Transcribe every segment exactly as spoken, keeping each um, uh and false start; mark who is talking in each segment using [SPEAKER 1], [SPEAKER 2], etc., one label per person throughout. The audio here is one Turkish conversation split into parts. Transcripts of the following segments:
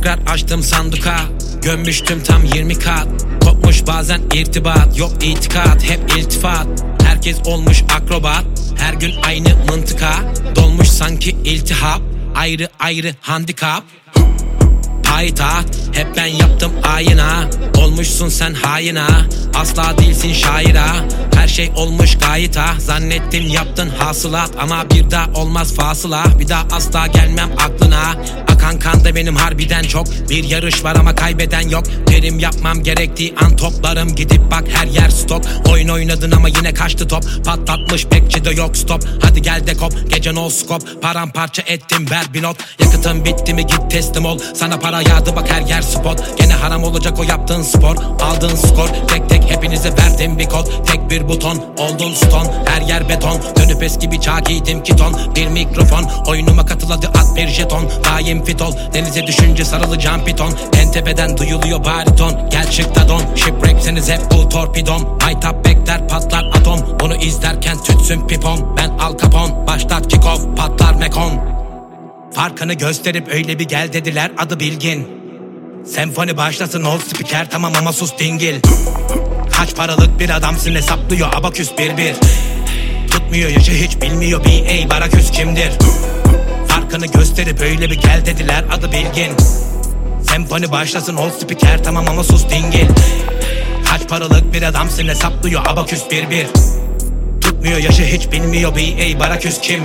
[SPEAKER 1] Tekrar açtım sanduka, gömmüştüm tam yirmi kat. Kopmuş bazen irtibat, yok itikat, hep iltifat. Herkes olmuş akrobat, her gün aynı mıntıka. Dolmuş sanki iltihap, ayrı ayrı handikap. Payitaht, hep ben yaptım ayına. Olmuşsun sen hayına, asla değilsin şaira. Her şey olmuş gayet ha. Zannettim yaptın hasılat, ama bir daha olmaz fasıla. Bir daha asla gelmem aklına. Akan kanda benim harbiden çok. Bir yarış var ama kaybeden yok. Terim yapmam gerektiği an toplarım. Gidip bak her yer stok. Oyun oynadın ama yine kaçtı top. Patlatmış bekçi de yok stop. Hadi gel de kop, gece no scope. Paramparça ettim ver bir not. Yakıtın bitti mi git teslim ol. Sana para yağdı bak her yer spot. Gene haram olacak o yaptığın spor. Aldığın skor tek tek hepinize verdim bir kod. Tek bir buton oldun ston. Her yer beton. Dönüp eski bir çağ giydim kiton. Bir mikrofon oyunuma katıl hadi at bir jeton. Daim fit ol denize düşünce sarılacağım piton. En tepeden duyuluyor bariton. Gel çık da don. Shipwreckseniz hep bu torpidom. Maytap bekler patlar atom. Onu izlerken tütsün pipom. Ben Al Capone başlat kick off patlar mekon. Farkını gösterip öyle bir gel dediler adı bilgin. Senfoni başlasın ol spiker tamam ama sus dingil. Kaç paralık bir adamsın hesaplıyor abaküs bir bir. Tutmuyor yaşı hiç bilmiyor B A Baraküs kimdir. Farkını gösterip öyle bir gel dediler adı bilgin. Senfoni başlasın ol spiker tamam ama sus dingil. Kaç paralık bir adamsın hesaplıyor abaküs bir bir. Tutmuyor yaşı hiç bilmiyor B A Baraküs kim.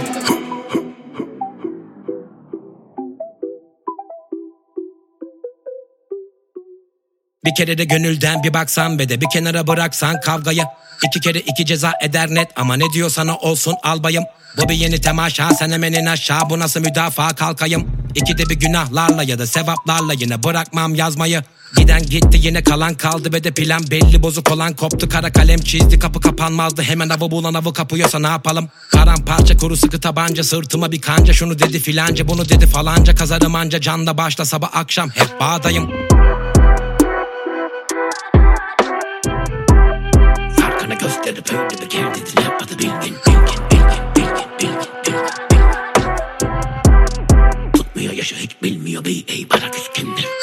[SPEAKER 1] Bir kere de gönülden bir baksan ve de bir kenara bıraksan kavgayı. İki kere iki ceza eder net ama ne diyor sana olsun albayım. Bu bir yeni temaşa sen hemen in aşağı, bu nasıl müdafaa kalkayım. İkide bir günahlarla ya da sevaplarla yine bırakmam yazmayı. Giden gitti yine kalan kaldı ve de plan belli bozuk olan koptu. Kara kalem çizdi kapı kapanmazdı, hemen avı bulan avı kapıyorsa ne yapalım. Paramparça kuru sıkı tabanca sırtıma bir kanca. Şunu dedi filanca bunu dedi falanca. Kazarım anca canla başla sabah akşam hep bağdayım. Gösterip öyle bir gel dediler adı bilgin. Bilgin, bilgin, bilgin, bilgin, bilgin. Tutmuyor yaşı hiç bilmiyor B A Baraküs kimdir.